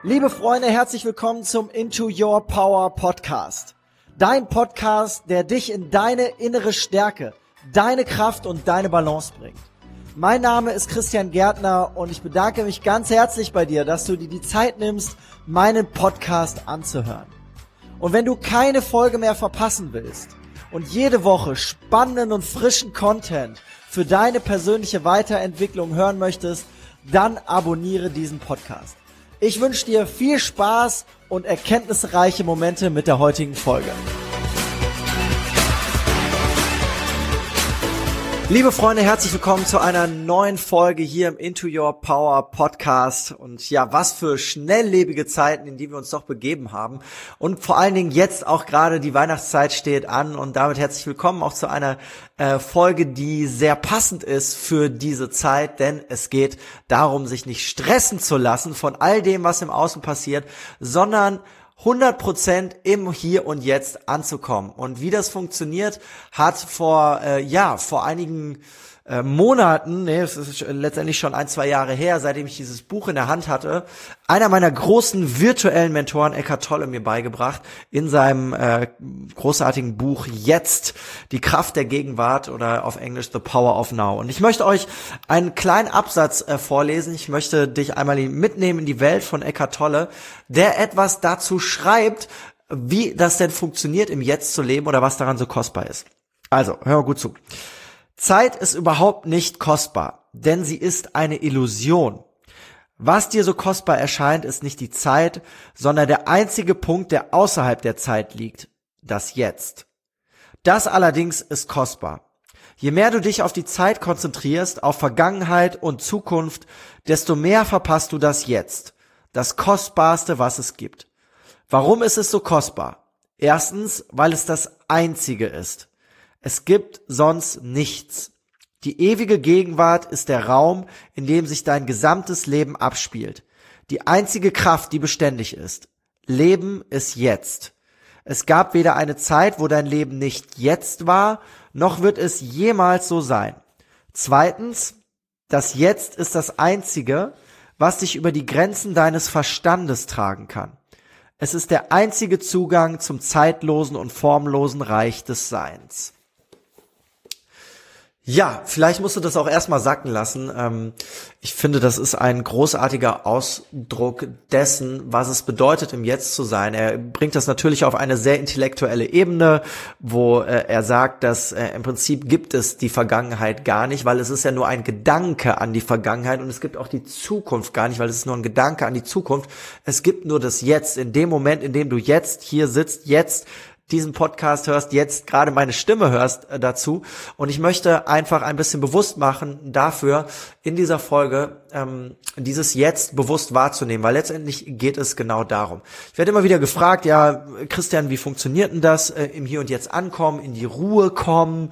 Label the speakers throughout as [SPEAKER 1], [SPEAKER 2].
[SPEAKER 1] Liebe Freunde, herzlich willkommen zum Into Your Power Podcast. Dein Podcast, der dich in deine innere Stärke, deine Kraft und deine Balance bringt. Mein Name ist Christian Gärtner und ich bedanke mich ganz herzlich bei dir, dass du dir die Zeit nimmst, meinen Podcast anzuhören. Und wenn du keine Folge mehr verpassen willst und jede Woche spannenden und frischen Content für deine persönliche Weiterentwicklung hören möchtest, dann abonniere diesen Podcast. Ich wünsche dir viel Spaß und erkenntnisreiche Momente mit der heutigen Folge. Liebe Freunde, herzlich willkommen zu einer neuen Folge hier im Into Your Power Podcast. Und ja, was für schnelllebige Zeiten, in die wir uns doch begeben haben. Und vor allen Dingen jetzt auch gerade die Weihnachtszeit steht an. Und damit herzlich willkommen auch zu einer Folge, die sehr passend ist für diese Zeit. Denn es geht darum, sich nicht stressen zu lassen von all dem, was im Außen passiert, sondern 100% im Hier und Jetzt anzukommen. Und wie das funktioniert, hat vor einigen Monaten, es ist letztendlich schon 1-2 Jahre her, seitdem ich dieses Buch in der Hand hatte, einer meiner großen virtuellen Mentoren, Eckhart Tolle, mir beigebracht, in seinem großartigen Buch Jetzt, die Kraft der Gegenwart oder auf Englisch The Power of Now. Und ich möchte euch einen kleinen Absatz vorlesen. Ich möchte dich einmal mitnehmen in die Welt von Eckhart Tolle, der etwas dazu schreibt, wie das denn funktioniert, im Jetzt zu leben oder was daran so kostbar ist. Also, hör gut zu. Zeit ist überhaupt nicht kostbar, denn sie ist eine Illusion. Was dir so kostbar erscheint, ist nicht die Zeit, sondern der einzige Punkt, der außerhalb der Zeit liegt, das Jetzt. Das allerdings ist kostbar. Je mehr du dich auf die Zeit konzentrierst, auf Vergangenheit und Zukunft, desto mehr verpasst du das Jetzt, das Kostbarste, was es gibt. Warum ist es so kostbar? Erstens, weil es das Einzige ist. Es gibt sonst nichts. Die ewige Gegenwart ist der Raum, in dem sich dein gesamtes Leben abspielt. Die einzige Kraft, die beständig ist. Leben ist jetzt. Es gab weder eine Zeit, wo dein Leben nicht jetzt war, noch wird es jemals so sein. Zweitens, das Jetzt ist das Einzige, was dich über die Grenzen deines Verstandes tragen kann. Es ist der einzige Zugang zum zeitlosen und formlosen Reich des Seins. Ja, vielleicht musst du das auch erstmal sacken lassen. Ich finde, das ist ein großartiger Ausdruck dessen, was es bedeutet, im Jetzt zu sein. Er bringt das natürlich auf eine sehr intellektuelle Ebene, wo er sagt, dass im Prinzip gibt es die Vergangenheit gar nicht, weil es ist ja nur ein Gedanke an die Vergangenheit und es gibt auch die Zukunft gar nicht, weil es ist nur ein Gedanke an die Zukunft. Es gibt nur das Jetzt. In dem Moment, in dem du jetzt hier sitzt, jetzt diesen Podcast hörst, jetzt gerade meine Stimme hörst dazu. Und ich möchte einfach ein bisschen bewusst machen dafür, in dieser Folge dieses Jetzt bewusst wahrzunehmen, weil letztendlich geht es genau darum. Ich werde immer wieder gefragt, ja, Christian, wie funktioniert denn das? Im Hier und Jetzt ankommen, in die Ruhe kommen,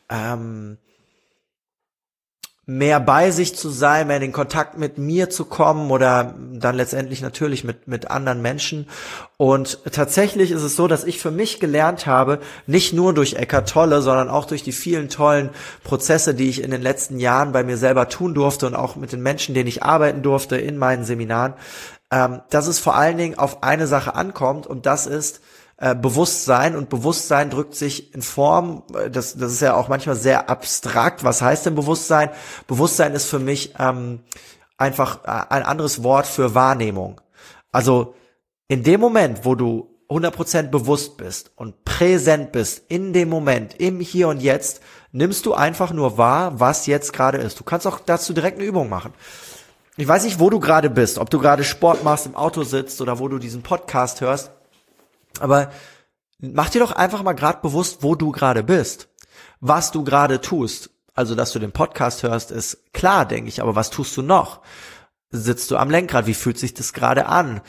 [SPEAKER 1] mehr bei sich zu sein, mehr in den Kontakt mit mir zu kommen oder dann letztendlich natürlich mit anderen Menschen. Und tatsächlich ist es so, dass ich für mich gelernt habe, nicht nur durch Eckhart Tolle, sondern auch durch die vielen tollen Prozesse, die ich in den letzten Jahren bei mir selber tun durfte und auch mit den Menschen, denen ich arbeiten durfte in meinen Seminaren, dass es vor allen Dingen auf eine Sache ankommt und das ist Bewusstsein. Und Bewusstsein drückt sich in Form, das ist ja auch manchmal sehr abstrakt. Was heißt denn Bewusstsein? Bewusstsein ist für mich einfach ein anderes Wort für Wahrnehmung. Also in dem Moment, wo du 100% bewusst bist und präsent bist, in dem Moment, im Hier und Jetzt, nimmst du einfach nur wahr, was jetzt gerade ist. Du kannst auch dazu direkt eine Übung machen. Ich weiß nicht, wo du gerade bist, ob du gerade Sport machst, im Auto sitzt oder wo du diesen Podcast hörst. Aber mach dir doch einfach mal gerade bewusst, wo du gerade bist, was du gerade tust. Also, dass du den Podcast hörst, ist klar, denke ich, aber was tust du noch? Sitzt du am Lenkrad? Wie fühlt sich das gerade an?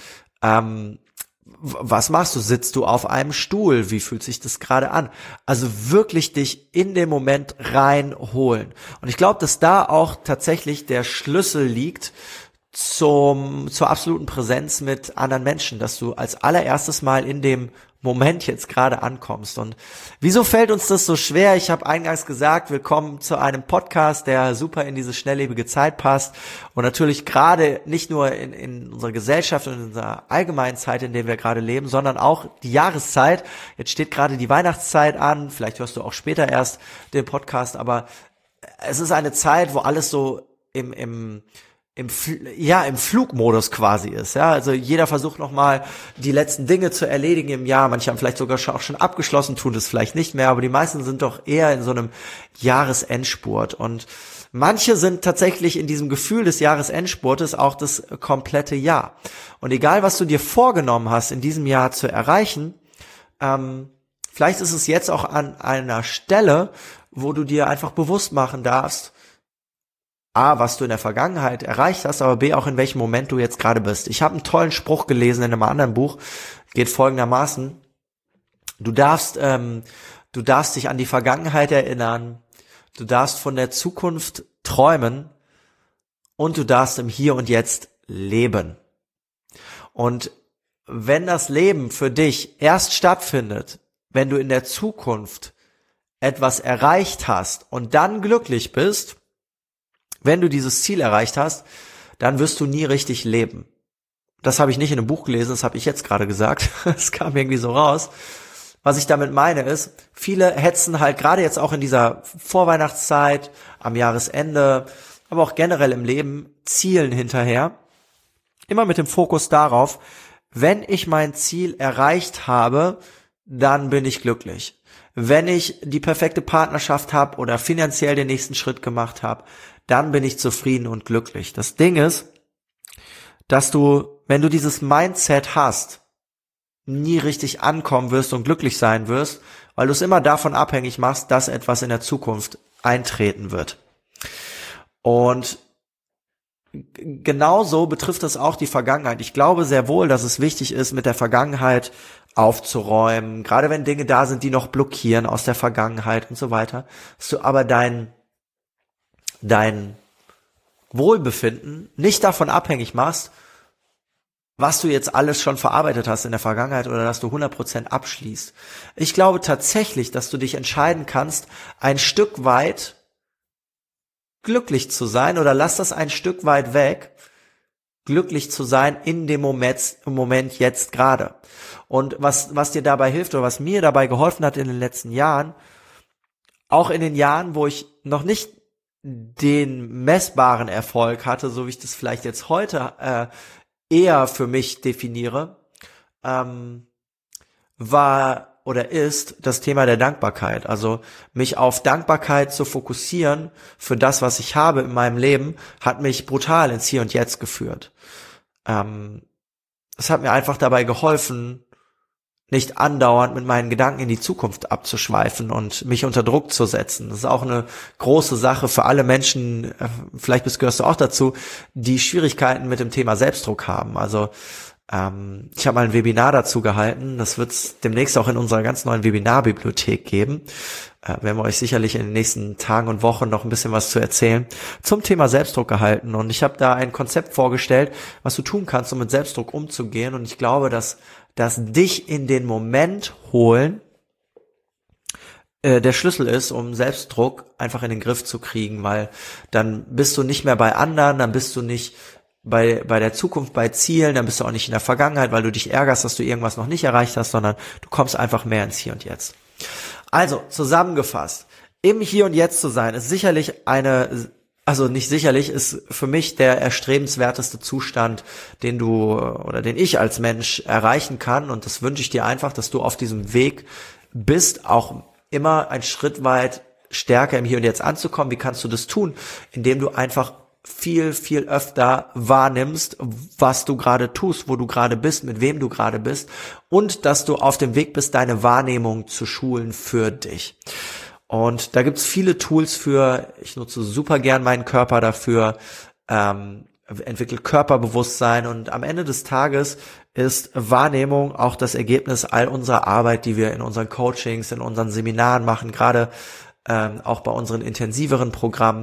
[SPEAKER 1] Was machst du? Sitzt du auf einem Stuhl? Wie fühlt sich das gerade an? Also wirklich dich in den Moment reinholen. Und ich glaube, dass da auch tatsächlich der Schlüssel liegt zur absoluten Präsenz mit anderen Menschen, dass du als allererstes mal in dem Moment jetzt gerade ankommst. Und wieso fällt uns das so schwer? Ich habe eingangs gesagt, willkommen zu einem Podcast, der super in diese schnelllebige Zeit passt und natürlich gerade nicht nur in unserer Gesellschaft und in unserer allgemeinen Zeit, in der wir gerade leben, sondern auch die Jahreszeit. Jetzt steht gerade die Weihnachtszeit an, vielleicht hörst du auch später erst den Podcast, aber es ist eine Zeit, wo alles so im Flugmodus quasi ist, ja, also jeder versucht nochmal die letzten Dinge zu erledigen im Jahr, manche haben vielleicht sogar auch schon abgeschlossen, tun das vielleicht nicht mehr, aber die meisten sind doch eher in so einem Jahresendspurt und manche sind tatsächlich in diesem Gefühl des Jahresendspurtes auch das komplette Jahr und egal was du dir vorgenommen hast in diesem Jahr zu erreichen, vielleicht ist es jetzt auch an einer Stelle, wo du dir einfach bewusst machen darfst, A, was du in der Vergangenheit erreicht hast, aber B, auch in welchem Moment du jetzt gerade bist. Ich habe einen tollen Spruch gelesen in einem anderen Buch, geht folgendermaßen: Du darfst dich an die Vergangenheit erinnern, du darfst von der Zukunft träumen und du darfst im Hier und Jetzt leben. Und wenn das Leben für dich erst stattfindet, wenn du in der Zukunft etwas erreicht hast und dann glücklich bist, wenn du dieses Ziel erreicht hast, dann wirst du nie richtig leben. Das habe ich nicht in einem Buch gelesen, das habe ich jetzt gerade gesagt. Das kam irgendwie so raus. Was ich damit meine ist, viele hetzen halt gerade jetzt auch in dieser Vorweihnachtszeit, am Jahresende, aber auch generell im Leben Zielen hinterher. Immer mit dem Fokus darauf, wenn ich mein Ziel erreicht habe, dann bin ich glücklich. Wenn ich die perfekte Partnerschaft habe oder finanziell den nächsten Schritt gemacht habe, dann bin ich zufrieden und glücklich. Das Ding ist, dass du, wenn du dieses Mindset hast, nie richtig ankommen wirst und glücklich sein wirst, weil du es immer davon abhängig machst, dass etwas in der Zukunft eintreten wird. Und genauso betrifft das auch die Vergangenheit. Ich glaube sehr wohl, dass es wichtig ist, mit der Vergangenheit aufzuräumen, gerade wenn Dinge da sind, die noch blockieren aus der Vergangenheit und so weiter, dass du aber dein Wohlbefinden nicht davon abhängig machst, was du jetzt alles schon verarbeitet hast in der Vergangenheit oder dass du 100% abschließt. Ich glaube tatsächlich, dass du dich entscheiden kannst, ein Stück weit glücklich zu sein oder lass das ein Stück weit weg, glücklich zu sein in dem Moment jetzt gerade. Und was dir dabei hilft oder was mir dabei geholfen hat in den letzten Jahren, auch in den Jahren, wo ich noch nicht den messbaren Erfolg hatte, so wie ich das vielleicht jetzt heute eher für mich definiere, war oder ist das Thema der Dankbarkeit. Also mich auf Dankbarkeit zu fokussieren für das, was ich habe in meinem Leben, hat mich brutal ins Hier und Jetzt geführt. Es hat mir einfach dabei geholfen, nicht andauernd mit meinen Gedanken in die Zukunft abzuschweifen und mich unter Druck zu setzen. Das ist auch eine große Sache für alle Menschen, vielleicht gehörst du auch dazu, die Schwierigkeiten mit dem Thema Selbstdruck haben. Also ich habe mal ein Webinar dazu gehalten, das wird es demnächst auch in unserer ganz neuen Webinarbibliothek geben. Werden wir euch sicherlich in den nächsten Tagen und Wochen noch ein bisschen was zu erzählen, zum Thema Selbstdruck gehalten. Und ich habe da ein Konzept vorgestellt, was du tun kannst, um mit Selbstdruck umzugehen. Und ich glaube, dass dich in den Moment holen der Schlüssel ist, um Selbstdruck einfach in den Griff zu kriegen, weil dann bist du nicht mehr bei anderen, dann bist du nicht bei der Zukunft, bei Zielen, dann bist du auch nicht in der Vergangenheit, weil du dich ärgerst, dass du irgendwas noch nicht erreicht hast, sondern du kommst einfach mehr ins Hier und Jetzt. Also, zusammengefasst, im Hier und Jetzt zu sein, ist sicherlich ist für mich der erstrebenswerteste Zustand, den ich als Mensch erreichen kann. Und das wünsche ich dir einfach, dass du auf diesem Weg bist, auch immer ein Schritt weit stärker im Hier und Jetzt anzukommen. Wie kannst du das tun? Indem du einfach viel, viel öfter wahrnimmst, was du gerade tust, wo du gerade bist, mit wem du gerade bist und dass du auf dem Weg bist, deine Wahrnehmung zu schulen für dich. Und da gibt's viele Tools für. Ich nutze super gern meinen Körper dafür, entwickle Körperbewusstsein und am Ende des Tages ist Wahrnehmung auch das Ergebnis all unserer Arbeit, die wir in unseren Coachings, in unseren Seminaren machen, gerade auch bei unseren intensiveren Programmen.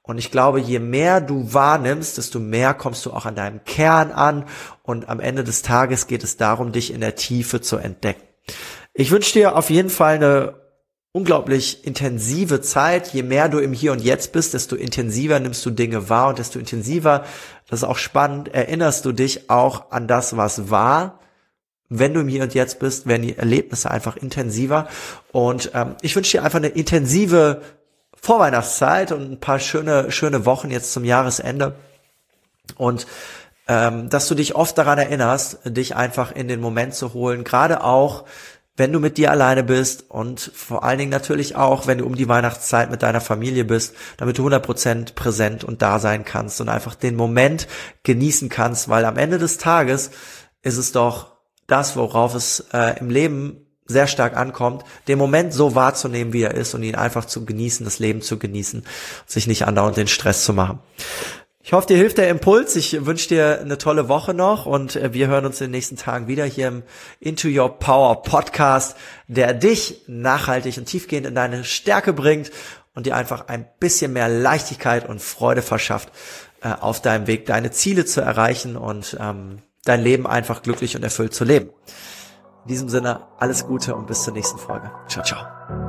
[SPEAKER 1] Und ich glaube, je mehr du wahrnimmst, desto mehr kommst du auch an deinem Kern an. Und am Ende des Tages geht es darum, dich in der Tiefe zu entdecken. Ich wünsche dir auf jeden Fall eine unglaublich intensive Zeit. Je mehr du im Hier und Jetzt bist, desto intensiver nimmst du Dinge wahr und desto intensiver, das ist auch spannend, erinnerst du dich auch an das, was war. Wenn du im Hier und Jetzt bist, werden die Erlebnisse einfach intensiver. Und ich wünsche dir einfach eine intensive Vorweihnachtszeit und ein paar schöne Wochen jetzt zum Jahresende. Und dass du dich oft daran erinnerst, dich einfach in den Moment zu holen, gerade auch, wenn du mit dir alleine bist und vor allen Dingen natürlich auch, wenn du um die Weihnachtszeit mit deiner Familie bist, damit du 100% präsent und da sein kannst und einfach den Moment genießen kannst, weil am Ende des Tages ist es doch das, worauf es im Leben sehr stark ankommt, den Moment so wahrzunehmen, wie er ist und ihn einfach zu genießen, das Leben zu genießen, sich nicht andauernd den Stress zu machen. Ich hoffe, dir hilft der Impuls. Ich wünsche dir eine tolle Woche noch und wir hören uns in den nächsten Tagen wieder hier im Into Your Power Podcast, der dich nachhaltig und tiefgehend in deine Stärke bringt und dir einfach ein bisschen mehr Leichtigkeit und Freude verschafft, auf deinem Weg deine Ziele zu erreichen und dein Leben einfach glücklich und erfüllt zu leben. In diesem Sinne, alles Gute und bis zur nächsten Folge. Ciao, ciao.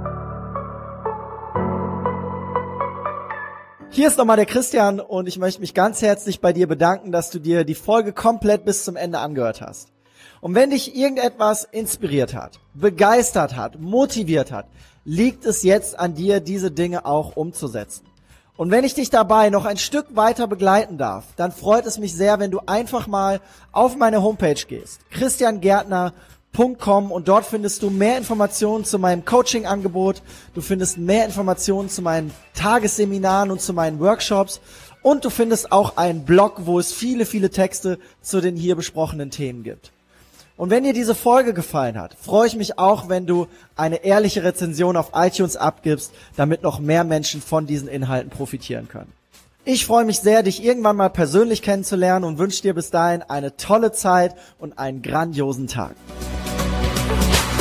[SPEAKER 1] Hier ist nochmal der Christian und ich möchte mich ganz herzlich bei dir bedanken, dass du dir die Folge komplett bis zum Ende angehört hast. Und wenn dich irgendetwas inspiriert hat, begeistert hat, motiviert hat, liegt es jetzt an dir, diese Dinge auch umzusetzen. Und wenn ich dich dabei noch ein Stück weiter begleiten darf, dann freut es mich sehr, wenn du einfach mal auf meine Homepage gehst, christiangärtner.com, und dort findest du mehr Informationen zu meinem Coaching-Angebot, du findest mehr Informationen zu meinen Tagesseminaren und zu meinen Workshops und du findest auch einen Blog, wo es viele, viele Texte zu den hier besprochenen Themen gibt. Und wenn dir diese Folge gefallen hat, freue ich mich auch, wenn du eine ehrliche Rezension auf iTunes abgibst, damit noch mehr Menschen von diesen Inhalten profitieren können. Ich freue mich sehr, dich irgendwann mal persönlich kennenzulernen und wünsche dir bis dahin eine tolle Zeit und einen grandiosen Tag.